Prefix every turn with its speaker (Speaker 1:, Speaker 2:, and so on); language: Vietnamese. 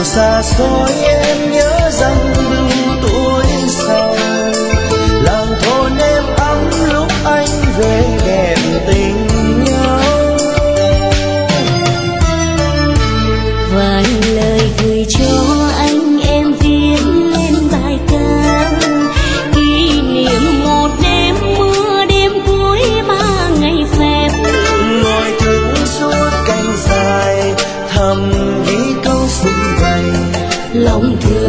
Speaker 1: xa xôi em nhớ rằng đừng tuổi sau làng thôn em ấm lúc anh về đẹp tình nhau.
Speaker 2: Vài lời gửi cho anh em viết lên bài ca kỷ niệm một đêm mưa đêm cuối 3 ngày phép.
Speaker 1: Ngồi thức suốt canh dài thầm ghi câu xung vầy
Speaker 2: lòng thương